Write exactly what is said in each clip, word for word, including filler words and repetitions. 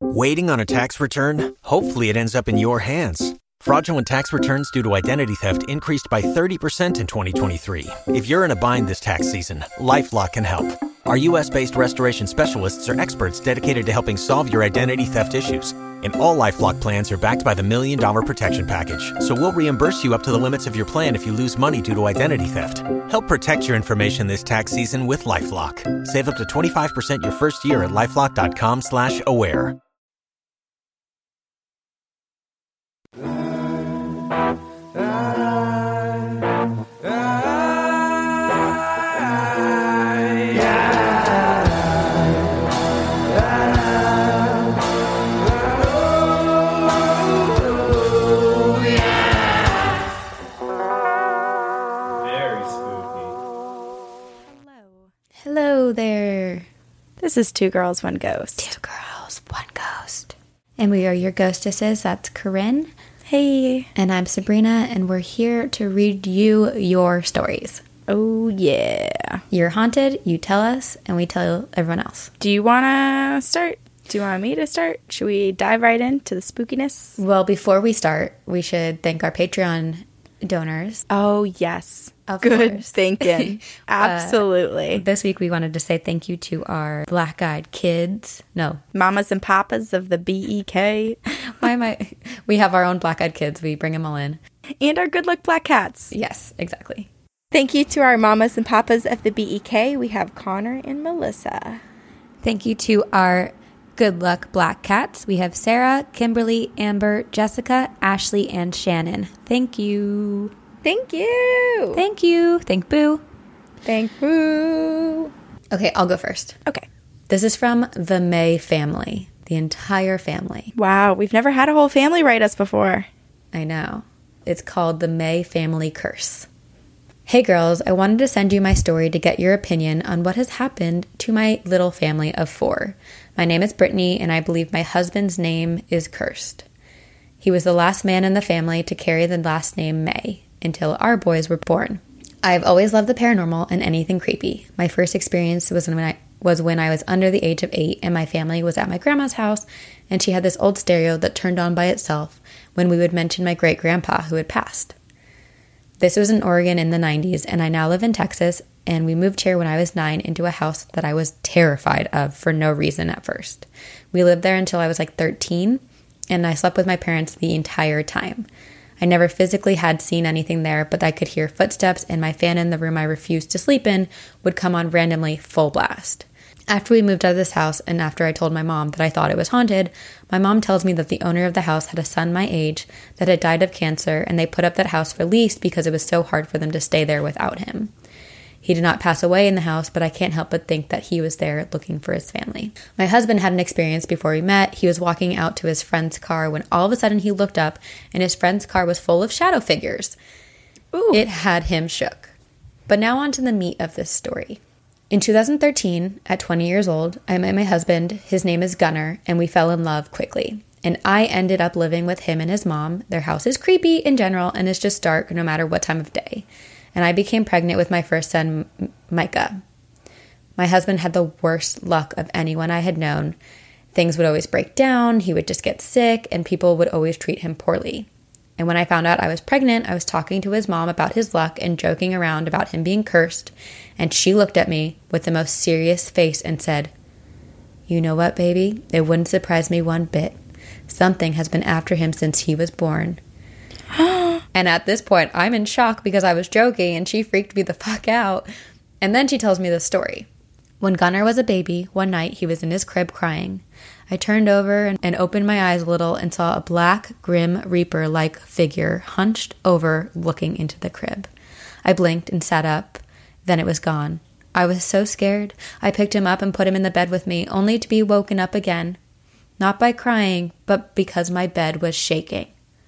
Waiting on a tax return? Hopefully it ends up in your hands. Fraudulent tax returns due to identity theft increased by thirty percent in twenty twenty-three. If you're in a bind this tax season, LifeLock can help. Our U S based restoration specialists are experts dedicated to helping solve your identity theft issues. And all LifeLock plans are backed by the Million Dollar Protection Package. So we'll reimburse you up to the limits of your plan if you lose money due to identity theft. Help protect your information this tax season with LifeLock. Save up to twenty-five percent your first year at LifeLock.com slash aware. Hello there. This is Two Girls, One Ghost. Two Girls, One Ghost. And we are your ghostesses. That's Corinne. Hey. And I'm Sabrina, and we're here to read you your stories. Oh, yeah. You're haunted, you tell us, and we tell everyone else. Do you want to start? Do you want me to start? Should we dive right into the spookiness? Well, before we start, we should thank our Patreon donors. Oh, yes. Of Good course. thinking. Absolutely. Uh, this week we wanted to say thank you to our black-eyed kids. No. Mamas and papas of the B E K. Why am I? We have our own black-eyed kids. We bring them all in. And our good luck black cats. Yes, exactly. Thank you to our mamas and papas of the B E K. We have Connor and Melissa. Thank you to our good luck black cats. We have Sarah, Kimberly, Amber, Jessica, Ashley, and Shannon. Thank you. Thank you. Thank you. Thank Boo. Thank Boo. Okay, I'll go first. Okay. This is from the May family. The entire family. Wow, we've never had a whole family write us before. I know. It's called the May Family Curse. Hey girls, I wanted to send you my story to get your opinion on what has happened to my little family of four. My name is Brittany, and I believe my husband's name is cursed. He was the last man in the family to carry the last name May until our boys were born. I've always loved the paranormal and anything creepy. My first experience was when I was when I was under the age of eight, and my family was at my grandma's house, and she had this old stereo that turned on by itself when we would mention my great-grandpa who had passed. This was in Oregon in the nineties, and I now live in Texas, and we moved here when I was nine into a house that I was terrified of for no reason at first. We lived there until I was like thirteen, and I slept with my parents the entire time. I never physically had seen anything there, but I could hear footsteps, and my fan in the room I refused to sleep in would come on randomly full blast. After we moved out of this house, and after I told my mom that I thought it was haunted, my mom tells me that the owner of the house had a son my age that had died of cancer, and they put up that house for lease because it was so hard for them to stay there without him. He did not pass away in the house, but I can't help but think that he was there looking for his family. My husband had an experience before we met. He was walking out to his friend's car when all of a sudden he looked up, and his friend's car was full of shadow figures. Ooh. It had him shook. But now on to the meat of this story. In two thousand thirteen, at twenty years old, I met my husband. His name is Gunnar, and we fell in love quickly. And I ended up living with him and his mom. Their house is creepy in general, and it's just dark no matter what time of day. And I became pregnant with my first son, Micah. My husband had the worst luck of anyone I had known. Things would always break down, he would just get sick, and people would always treat him poorly. And when I found out I was pregnant, I was talking to his mom about his luck and joking around about him being cursed, and she looked at me with the most serious face and said, "You know what, baby? It wouldn't surprise me one bit. Something has been after him since he was born." And at this point, I'm in shock because I was joking, and she freaked me the fuck out. And then she tells me this story. When Gunnar was a baby, one night he was in his crib crying. I turned over and, and opened my eyes a little and saw a black, grim reaper-like figure hunched over looking into the crib. I blinked and sat up. Then it was gone. I was so scared. I picked him up and put him in the bed with me, only to be woken up again. Not by crying, but because my bed was shaking.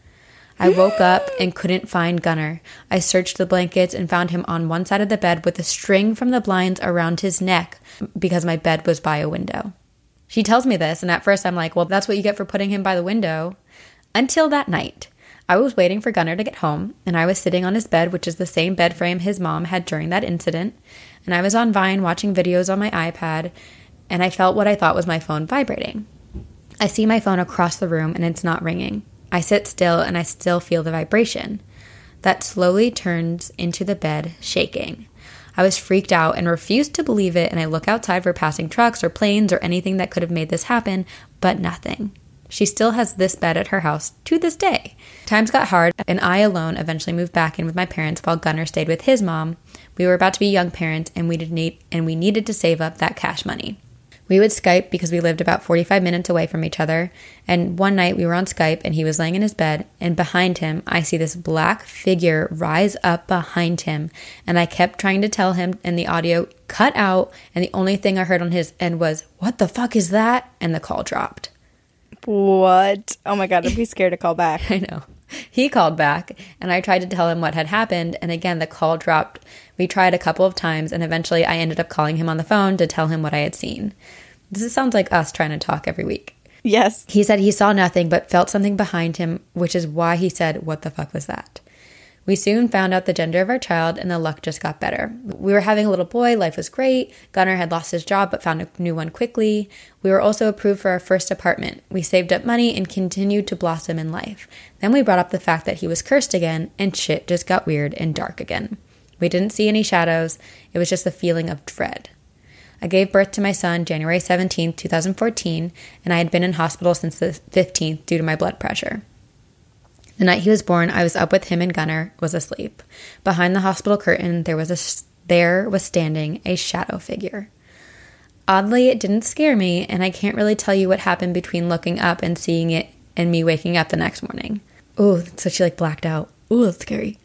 I woke up and couldn't find Gunnar. I searched the blankets and found him on one side of the bed with a string from the blinds around his neck because my bed was by a window. She tells me this, and at first I'm like, well, that's what you get for putting him by the window. Until that night. I was waiting for Gunnar to get home, and I was sitting on his bed, which is the same bed frame his mom had during that incident, and I was on Vine watching videos on my iPad, and I felt what I thought was my phone vibrating. I see my phone across the room and it's not ringing. I sit still and I still feel the vibration. That slowly turns into the bed shaking. I was freaked out and refused to believe it, and I look outside for passing trucks or planes or anything that could have made this happen, but nothing. She still has this bed at her house to this day. Times got hard, and I alone eventually moved back in with my parents while Gunnar stayed with his mom. We were about to be young parents, and we did need and we needed to save up that cash money. We would Skype because we lived about forty-five minutes away from each other, and one night we were on Skype and he was laying in his bed, and behind him I see this black figure rise up behind him, and I kept trying to tell him, and the audio cut out, and the only thing I heard on his end was, "What the fuck is that?" and the call dropped. What? Oh my God, I'd be scared to call back. I know. He called back, and I tried to tell him what had happened, and again, the call dropped. We tried a couple of times, and eventually I ended up calling him on the phone to tell him what I had seen. This sounds like us trying to talk every week. Yes. He said he saw nothing, but felt something behind him, which is why he said, "What the fuck was that?" We soon found out the gender of our child, and the luck just got better. We were having a little boy, life was great. Gunnar had lost his job, but found a new one quickly. We were also approved for our first apartment. We saved up money and continued to blossom in life. Then we brought up the fact that he was cursed again, and shit just got weird and dark again. We didn't see any shadows. It was just the feeling of dread. I gave birth to my son January seventeenth, twenty fourteen, and I had been in hospital since the fifteenth due to my blood pressure. The night he was born, I was up with him, and Gunnar was asleep. Behind the hospital curtain, there was a there was standing a shadow figure. Oddly, it didn't scare me, and I can't really tell you what happened between looking up and seeing it and me waking up the next morning. Ooh, so she like blacked out. Ooh, that's scary.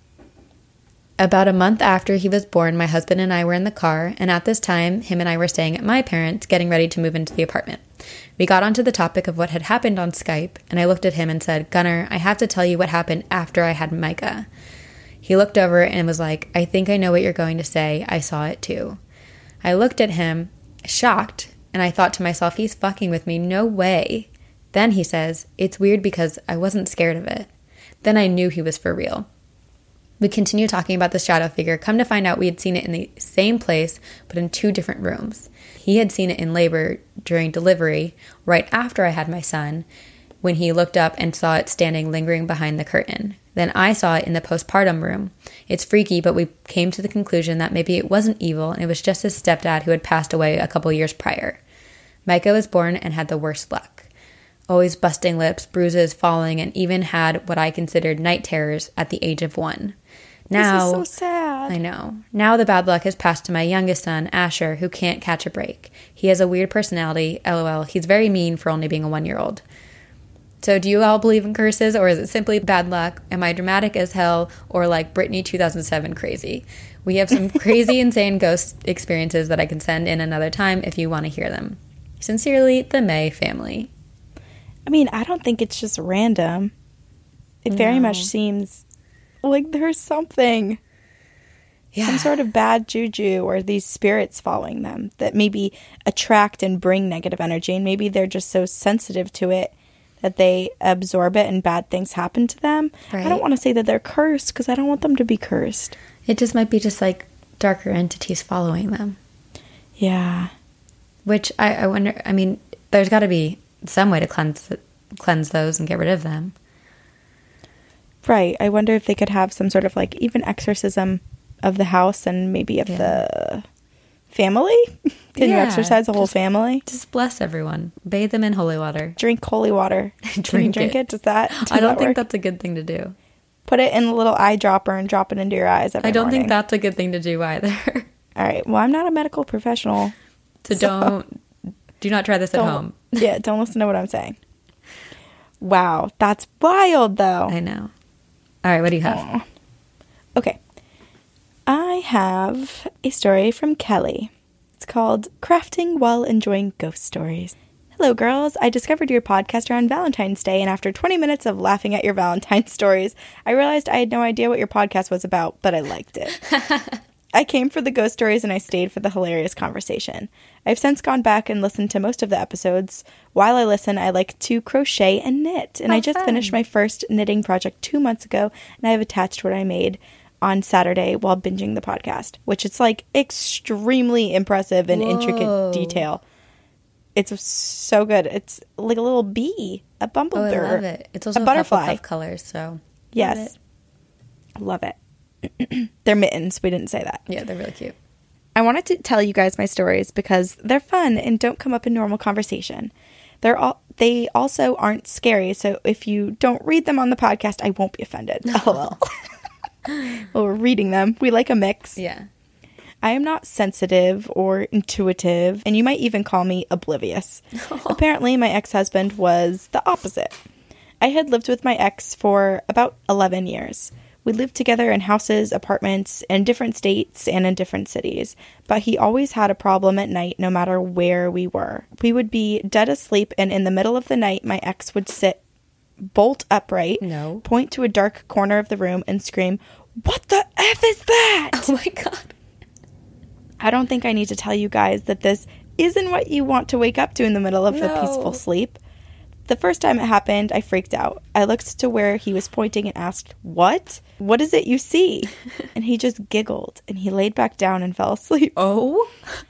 About a month after he was born, my husband and I were in the car, and at this time, him and I were staying at my parents', getting ready to move into the apartment. We got onto the topic of what had happened on Skype, and I looked at him and said, "Gunnar, I have to tell you what happened after I had Micah." He looked over and was like, "I think I know what you're going to say. I saw it too." I looked at him, shocked, and I thought to myself, he's fucking with me. No way. Then he says, "It's weird because I wasn't scared of it." Then I knew he was for real. We continued talking about the shadow figure. Come to find out, we had seen it in the same place, but in two different rooms. He had seen it in labor during delivery, right after I had my son, when he looked up and saw it standing lingering behind the curtain. Then I saw it in the postpartum room. It's freaky, but we came to the conclusion that maybe it wasn't evil, and it was just his stepdad who had passed away a couple years prior. Micah was born and had the worst luck. Always busting lips, bruises, falling, and even had what I considered night terrors at the age of one. Now, this is so sad. I know. Now the bad luck has passed to my youngest son, Asher, who can't catch a break. He has a weird personality, lol. He's very mean for only being a one-year-old. So do you all believe in curses, or is it simply bad luck? Am I dramatic as hell, or like Britney two thousand seven crazy? We have some crazy, insane ghost experiences that I can send in another time if you want to hear them. Sincerely, the May family. I mean, I don't think it's just random. It very No. much seems like there's something, Yeah. some sort of bad juju or these spirits following them that maybe attract and bring negative energy. And maybe they're just so sensitive to it that they absorb it and bad things happen to them. Right. I don't want to say that they're cursed because I don't want them to be cursed. It just might be just like darker entities following them. Yeah. Which I, I wonder, I mean, there's got to be some way to cleanse cleanse those and get rid of them. Right. I wonder if they could have some sort of like even exorcism of the house and maybe of Yeah. the family. Can you Yeah, exorcise the whole just- family? Just bless everyone. Bathe them in holy water. Drink holy water. Can you Drink drink it. it? Does that? Does I don't that think work? that's a good thing to do. Put it in a little eyedropper and drop it into your eyes every I don't morning. think that's a good thing to do either. All right. Well, I'm not a medical professional. So, don't, do not try this at Don't- home. Yeah, don't listen to what I'm saying. Wow, that's wild, though. I know. All right, what do you have? Aw. Okay. I have a story from Kelly. It's called Crafting While Enjoying Ghost Stories. Hello, girls. I discovered your podcast around Valentine's Day, and after twenty minutes of laughing at your Valentine's stories, I realized I had no idea what your podcast was about, but I liked it. I came for the ghost stories and I stayed for the hilarious conversation. I've since gone back and listened to most of the episodes. While I listen, I like to crochet and knit. And How I just fun. finished my first knitting project two months ago, and I have attached what I made on Saturday while binging the podcast, which is like extremely impressive and Whoa. intricate detail. It's so good. It's like a little bee, a bumblebee. Oh, I love it. It's also a butterfly. Hufflepuff colors, so yes. Love it. Love it. They're mittens. We didn't say that. Yeah, they're really cute. I wanted to tell you guys my stories because they're fun and don't come up in normal conversation. They're all they also aren't scary, so if you don't read them on the podcast, I won't be offended. LOL. Well, we're reading them. We like a mix. Yeah. I am not sensitive or intuitive, and you might even call me oblivious. Apparently, my ex-husband was the opposite. I had lived with my ex for about eleven years. We lived together in houses, apartments, in different states and in different cities, but he always had a problem at night no matter where we were. We would be dead asleep, and in the middle of the night, my ex would sit bolt upright, no. point to a dark corner of the room, and scream, "What the F is that?" Oh my God. I don't think I need to tell you guys that this isn't what you want to wake up to in the middle of no. a peaceful sleep. The first time it happened, I freaked out. I looked to where he was pointing and asked, "What? What is it you see?" And he just giggled, and he laid back down and fell asleep. Oh?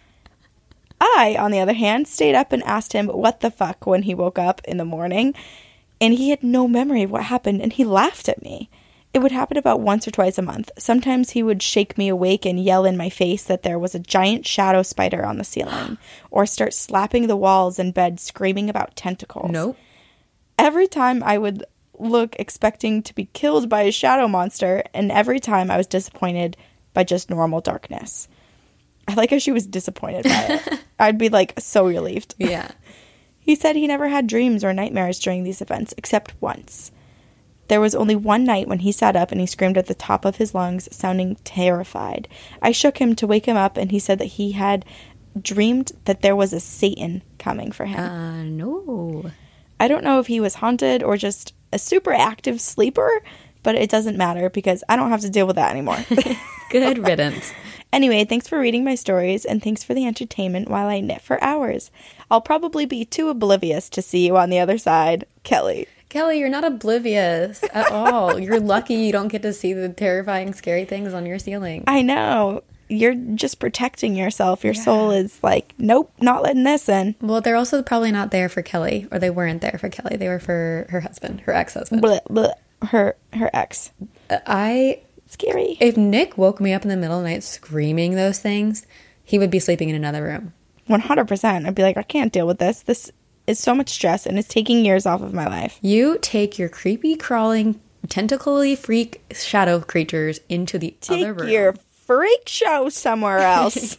I, on the other hand, stayed up and asked him what the fuck when he woke up in the morning, and he had no memory of what happened, and he laughed at me. It would happen about once or twice a month. Sometimes he would shake me awake and yell in my face that there was a giant shadow spider on the ceiling, or start slapping the walls in bed screaming about tentacles. Nope. Every time I would look expecting to be killed by a shadow monster, and every time I was disappointed by just normal darkness. I like how she was disappointed by it. I'd be like so relieved. Yeah. He said he never had dreams or nightmares during these events, except once. There was only one night when he sat up and he screamed at the top of his lungs, sounding terrified. I shook him to wake him up, and he said that he had dreamed that there was a Satan coming for him. Uh, no. I don't know if he was haunted or just a super active sleeper, but it doesn't matter because I don't have to deal with that anymore. Good riddance. Anyway, thanks for reading my stories, and thanks for the entertainment while I knit for hours. I'll probably be too oblivious to see you on the other side. Kelly. Kelly, you're not oblivious at all. You're lucky you don't get to see the terrifying, scary things on your ceiling. I know. You're just protecting yourself. Your Yeah. soul is like, nope, not letting this in. Well, they're also probably not there for Kelly, or they weren't there for Kelly. They were for her husband, her ex-husband. Blech, blech. Her, her ex. I... Scary. If Nick woke me up in the middle of the night screaming those things, he would be sleeping in another room. one hundred percent. I'd be like, I can't deal with this. This is so much stress, and it's taking years off of my life. You take your creepy, crawling, tentacly freak shadow creatures into the Take other room. your freak show somewhere else.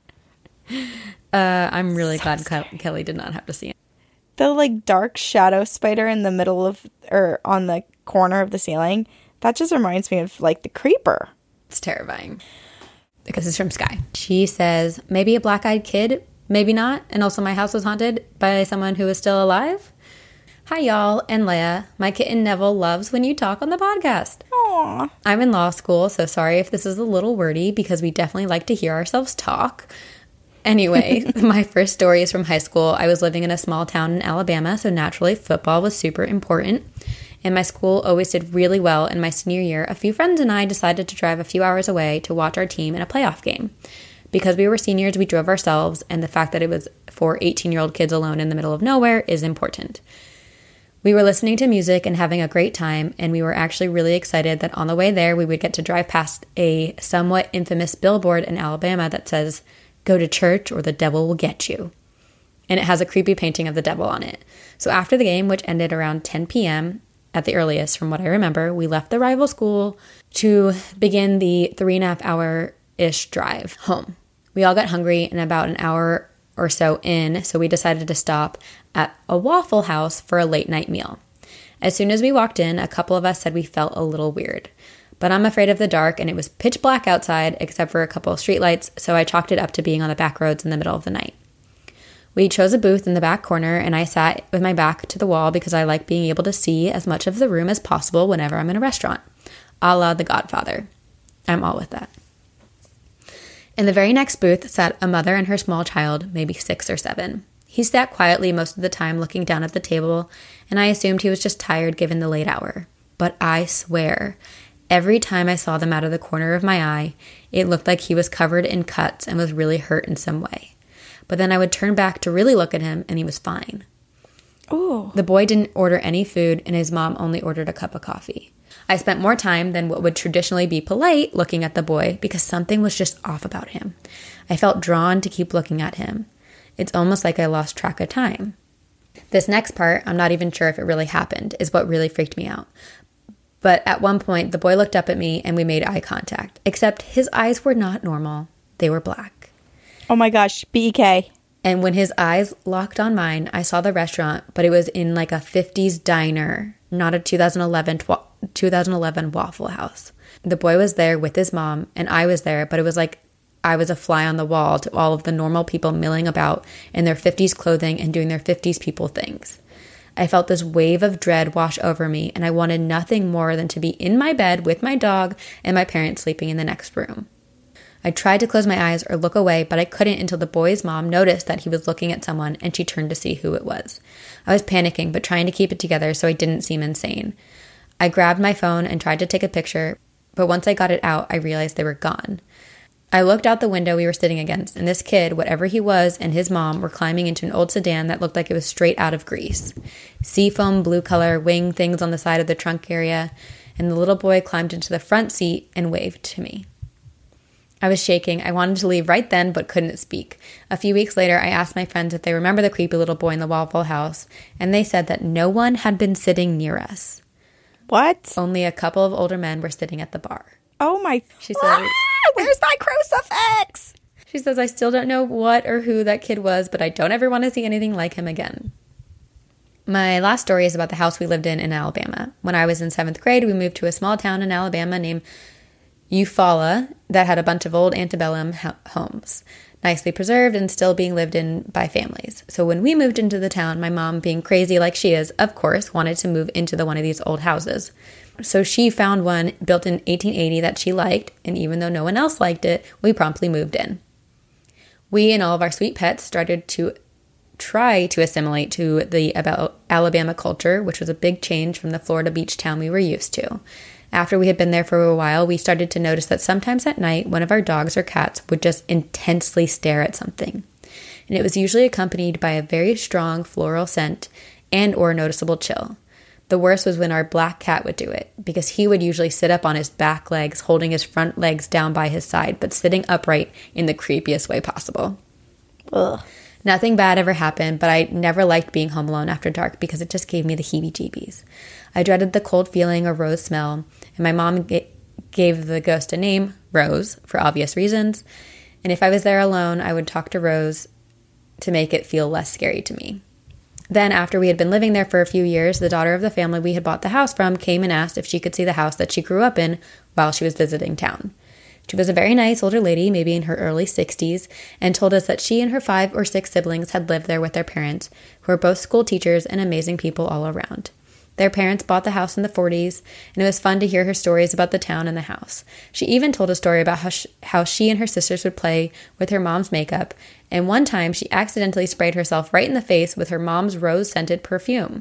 uh, I'm really So glad scary. Ke- Kelly did not have to see it. The like dark shadow spider in the middle of, or on the corner of the ceiling, that just reminds me of like the creeper. It's terrifying. Because it's from Sky. She says, maybe a black-eyed kid, maybe not. And also my house was haunted by someone who is still alive. Hi, y'all, and Leia. My kitten Neville loves when you talk on the podcast. Aww. I'm in law school, so sorry if this is a little wordy because we definitely like to hear ourselves talk. Anyway, my first story is from high school. I was living in a small town in Alabama, so naturally football was super important. And my school always did really well. In my senior year, a few friends and I decided to drive a few hours away to watch our team in a playoff game. Because we were seniors, we drove ourselves, and the fact that it was for eighteen-year-old kids alone in the middle of nowhere is important. We were listening to music and having a great time, and we were actually really excited that on the way there, we would get to drive past a somewhat infamous billboard in Alabama that says, "Go to church or the devil will get you." And it has a creepy painting of the devil on it. So after the game, which ended around ten p.m., at the earliest, from what I remember, we left the rival school to begin the three and a half hour-ish drive home. We all got hungry and about an hour or so in, so we decided to stop at a Waffle House for a late night meal. As soon as we walked in, a couple of us said we felt a little weird. But I'm afraid of the dark, and it was pitch black outside except for a couple of streetlights, so I chalked it up to being on the back roads in the middle of the night. We chose a booth in the back corner, and I sat with my back to the wall because I like being able to see as much of the room as possible whenever I'm in a restaurant. A la The Godfather. I'm all with that. In the very next booth sat a mother and her small child, maybe six or seven. He sat quietly most of the time looking down at the table, and I assumed he was just tired given the late hour. But I swear, every time I saw them out of the corner of my eye, it looked like he was covered in cuts and was really hurt in some way. but then I would turn back to really look at him and he was fine. Ooh. The boy didn't order any food and his mom only ordered a cup of coffee. I spent more time than what would traditionally be polite looking at the boy because something was just off about him. I felt drawn to keep looking at him. It's almost like I lost track of time. This next part, I'm not even sure if it really happened, is what really freaked me out. But at one point, the boy looked up at me and we made eye contact, except his eyes were not normal. They were black. Oh my gosh, B E K. And when his eyes locked on mine, I saw the restaurant, but it was in like a fifties diner, not a two thousand eleven, two thousand eleven Waffle House. The boy was there with his mom, and I was there, but it was like I was a fly on the wall to all of the normal people milling about in their fifties clothing and doing their fifties people things. I felt this wave of dread wash over me, and I wanted nothing more than to be in my bed with my dog and my parents sleeping in the next room. I tried to close my eyes or look away, but I couldn't until the boy's mom noticed that he was looking at someone and she turned to see who it was. I was panicking, but trying to keep it together so I didn't seem insane. I grabbed my phone and tried to take a picture, but once I got it out, I realized they were gone. I looked out the window we were sitting against, and this kid, whatever he was, and his mom were climbing into an old sedan that looked like it was straight out of Greece. Seafoam blue color, wing things on the side of the trunk area, and the little boy climbed into the front seat and waved to me. I was shaking. I wanted to leave right then, but couldn't speak. A few weeks later, I asked my friends if they remember the creepy little boy in the Waffle House, and they said that no one had been sitting near us. What? Only a couple of older men were sitting at the bar. Oh my... She said, ah, where's my crucifix? She says, I still don't know what or who that kid was, but I don't ever want to see anything like him again. My last story is about the house we lived in in Alabama. When I was in seventh grade, we moved to a small town in Alabama named Eufaula that had a bunch of old antebellum ho- homes, nicely preserved and still being lived in by families. So when we moved into the town, my mom, being crazy like she is, of course, wanted to move into the one of these old houses. So she found one built in eighteen eighty that she liked, and even though no one else liked it, we promptly moved in. We and all of our sweet pets started to try to assimilate to the Alabama culture, which was a big change from the Florida beach town we were used to. After we had been there for a while, we started to notice that sometimes at night, one of our dogs or cats would just intensely stare at something. And it was usually accompanied by a very strong floral scent and or noticeable chill. The worst was when our black cat would do it, because he would usually sit up on his back legs, holding his front legs down by his side, but sitting upright in the creepiest way possible. Ugh. Nothing bad ever happened, but I never liked being home alone after dark because it just gave me the heebie-jeebies. I dreaded the cold feeling or rose smell, and my mom g- gave the ghost a name, Rose, for obvious reasons. And if I was there alone, I would talk to Rose to make it feel less scary to me. Then, after we had been living there for a few years, the daughter of the family we had bought the house from came and asked if she could see the house that she grew up in while she was visiting town. She was a very nice older lady, maybe in her early sixties, and told us that she and her five or six siblings had lived there with their parents, who were both school teachers and amazing people all around. Their parents bought the house in the forties, and it was fun to hear her stories about the town and the house. She even told a story about how she, how she and her sisters would play with her mom's makeup, and one time she accidentally sprayed herself right in the face with her mom's rose-scented perfume.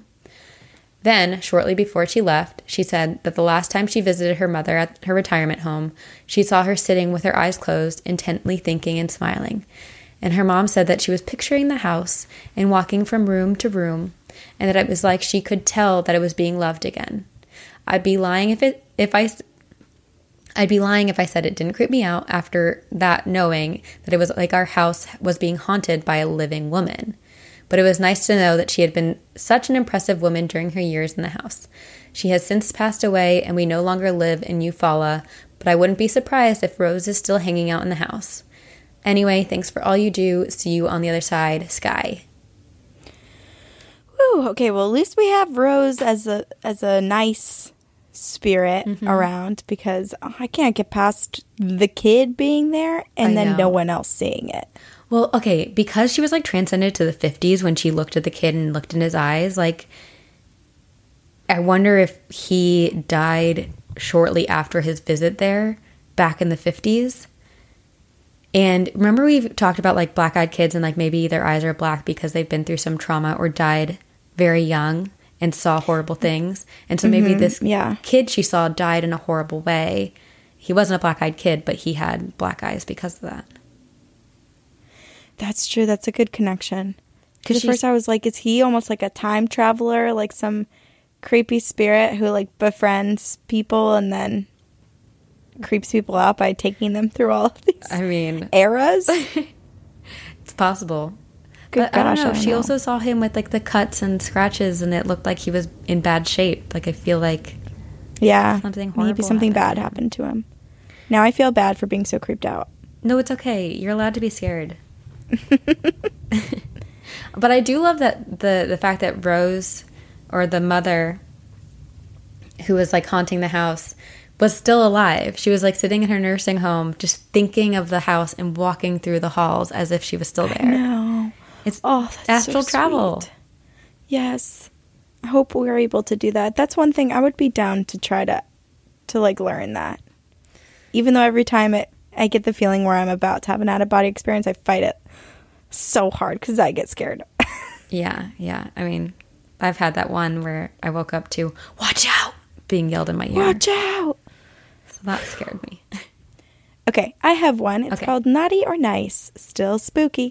Then, shortly before she left, she said that the last time she visited her mother at her retirement home, she saw her sitting with her eyes closed, intently thinking and smiling. And her mom said that she was picturing the house and walking from room to room, and that it was like she could tell that it was being loved again. I'd be lying if it if I I'd be lying if I said it didn't creep me out after that, knowing that it was like our house was being haunted by a living woman. But it was nice to know that she had been such an impressive woman during her years in the house. She has since passed away, and we no longer live in Eufaula, but I wouldn't be surprised if Rose is still hanging out in the house. Anyway, thanks for all you do. See you on the other side, Sky. Woo, okay, well, at least we have Rose as a as a nice spirit mm-hmm. around, because oh, I can't get past the kid being there and I then know. no one else seeing it. Well, okay, because she was like transcended to the fifties when she looked at the kid and looked in his eyes, like, I wonder if he died shortly after his visit there back in the fifties. And remember we've talked about like black-eyed kids and like maybe their eyes are black because they've been through some trauma or died very young and saw horrible things. And so maybe mm-hmm, this yeah. kid she saw died in a horrible way. He wasn't a black-eyed kid, but he had black eyes because of that. That's true. That's a good connection. Because at she's- first I was like, is he almost like a time traveler, like some creepy spirit who like befriends people and then creeps people out by taking them through all of these I mean, eras? it's possible. Good But I don't gosh, know. I don't She know. also saw him with like the cuts and scratches, and it looked like he was in bad shape. Like I feel like Yeah. Something Maybe horrible something happened. bad happened to him. Now I feel bad for being so creeped out. no, it's okay. You're allowed to be scared. But I do love that the the fact that Rose, or the mother who was like haunting the house, was still alive. She was like sitting in her nursing home, just thinking of the house and walking through the halls as if she was still there. No. It's Oh, that's astral so travel. sweet. Yes. I hope we're able to do that. That's one thing I would be down to try to to like learn that. Even though every time it I get the feeling where I'm about to have an out of body experience, I fight it so hard because I get scared. Yeah, yeah. I mean, I've had that one where I woke up to "Watch out" being yelled in my ear. Watch out. So that scared me. Okay, I have one. It's Okay. called Naughty or Nice, Still Spooky.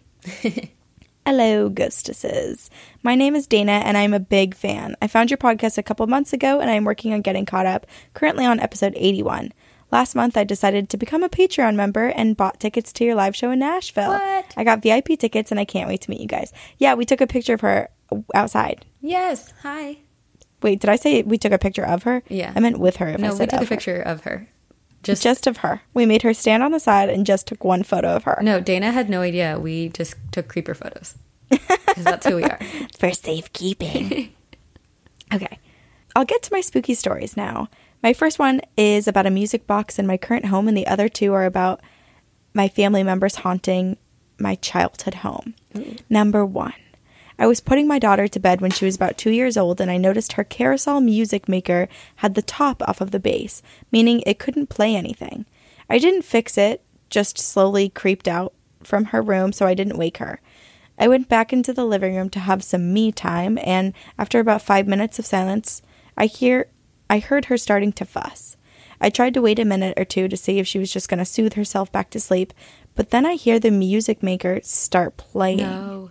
Hello, ghostesses. My name is Dana, and I'm a big fan. I found your podcast a couple months ago, and I'm working on getting caught up, currently on episode eighty-one. Last month, I decided to become a Patreon member and bought tickets to your live show in Nashville. What? I got V I P tickets, and I can't wait to meet you guys. Yeah, we took a picture of her outside. Yes. Hi. Wait, did I say we took a picture of her? Yeah. I meant with her. If I No, we said took a of her. picture of her. Just, Just, just of her. We made her stand on the side and just took one photo of her. no. Dana had no idea. We just took creeper photos because that's who we are. For safekeeping. Okay. I'll get to my spooky stories now. My first one is about a music box in my current home, and the other two are about my family members haunting my childhood home. Ooh. Number one. I was putting my daughter to bed when she was about two years old, and I noticed her carousel music maker had the top off of the base, meaning it couldn't play anything. I didn't fix it, just slowly creeped out from her room so I didn't wake her. I went back into the living room to have some me time, and after about five minutes of silence, I hear I heard her starting to fuss. I tried to wait a minute or two to see if she was just going to soothe herself back to sleep, but then I hear the music maker start playing. No.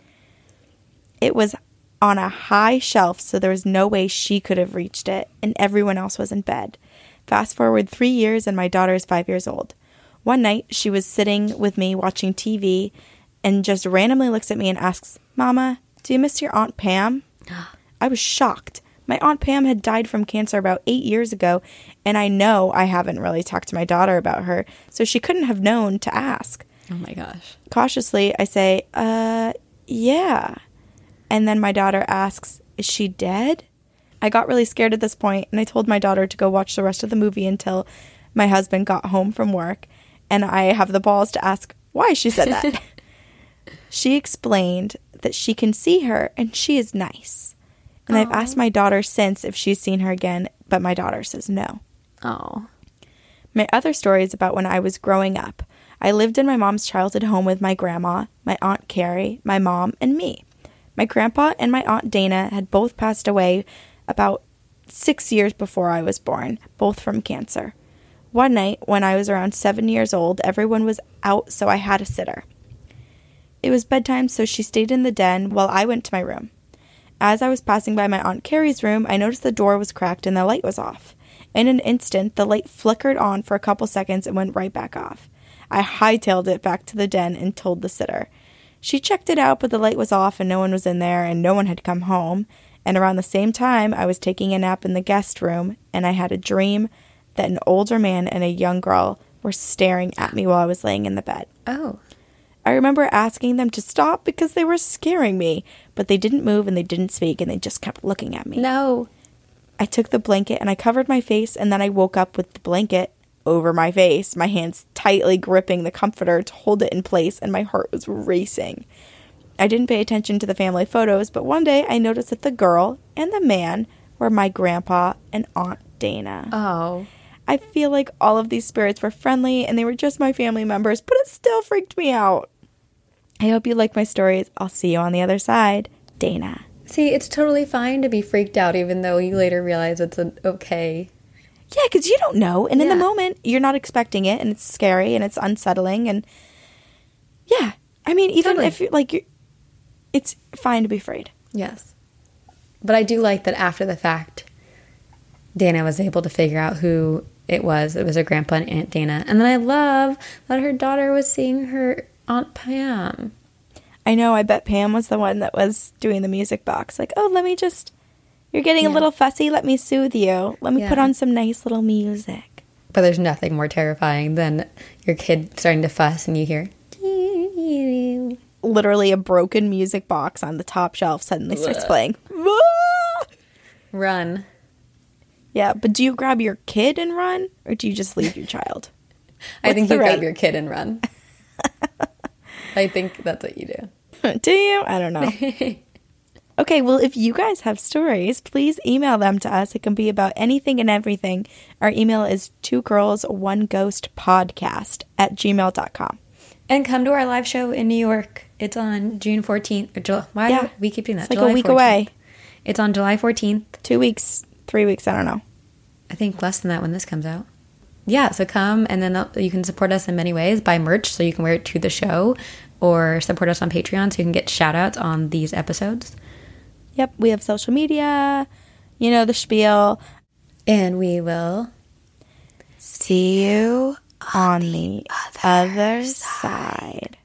It was on a high shelf, so there was no way she could have reached it, and everyone else was in bed. Fast forward three years, and my daughter is five years old. One night, she was sitting with me watching T V and just randomly looks at me and asks, "Mama, do you miss your Aunt Pam?" I was shocked. My Aunt Pam had died from cancer about eight years ago, and I know I haven't really talked to my daughter about her, so she couldn't have known to ask. Oh my gosh. Cautiously, I say, uh, yeah. And then my daughter asks, is she dead? I got really scared at this point, and I told my daughter to go watch the rest of the movie until my husband got home from work, and I have the balls to ask why she said that. She explained that she can see her, and she is nice. And I've Aw. asked my daughter since if she's seen her again, but my daughter says no. Oh. My other story is about when I was growing up. I lived in my mom's childhood home with my grandma, my Aunt Carrie, my mom, and me. My grandpa and my Aunt Dana had both passed away about six years before I was born, both from cancer. One night, when I was around seven years old, everyone was out, so I had a sitter. It was bedtime, so she stayed in the den while I went to my room. As I was passing by my Aunt Carrie's room, I noticed the door was cracked and the light was off. In an instant, the light flickered on for a couple seconds and went right back off. I hightailed it back to the den and told the sitter. She checked it out, but the light was off and no one was in there and no one had come home. And around the same time, I was taking a nap in the guest room, and I had a dream that an older man and a young girl were staring at me while I was laying in the bed. Oh. I remember asking them to stop because they were scaring me, but they didn't move and they didn't speak and they just kept looking at me. No. I took the blanket and I covered my face, and then I woke up with the blanket over my face, my hands tightly gripping the comforter to hold it in place, and my heart was racing. I didn't pay attention to the family photos, but one day I noticed that the girl and the man were my grandpa and Aunt Dana. Oh. I feel like all of these spirits were friendly and they were just my family members, but it still freaked me out. I hope you like my stories. I'll see you on the other side. Dana. See, it's totally fine to be freaked out, even though you later realize it's an okay. Yeah, because you don't know. And in the Yeah. moment, you're not expecting it, and it's scary, and it's unsettling. And yeah, I mean, even Totally. if, you like, you're, it's fine to be afraid. Yes. But I do like that after the fact, Dana was able to figure out who it was. It was her grandpa and Aunt Dana. And then I love that her daughter was seeing her Aunt Pam. I know, I bet Pam was the one that was doing the music box. Like, oh, let me just, you're getting Yeah. a little fussy, let me soothe you. Let me Yeah. put on some nice little music. But there's nothing more terrifying than your kid starting to fuss and you hear... Literally a broken music box on the top shelf suddenly starts playing. Run. Yeah, but do you grab your kid and run, or do you just leave your child? I What's think the you right- grab your kid and run. I think that's what you do. Do you? I don't know. Okay, well, if you guys have stories, please email them to us. It can be about anything and everything. Our email is two girls one ghost podcast at gmail dot com. And come to our live show in New York. It's on June fourteenth. Or July, why Yeah. do we keep doing that? It's like a July week fourteenth. away. It's on July fourteenth. Two weeks, three weeks, I don't know. I think less than that when this comes out. Yeah, so come, and then you can support us in many ways. Buy merch so you can wear it to the show, or support us on Patreon so you can get shout-outs on these episodes. Yep, we have social media, you know the spiel. And we will... See you on the other side.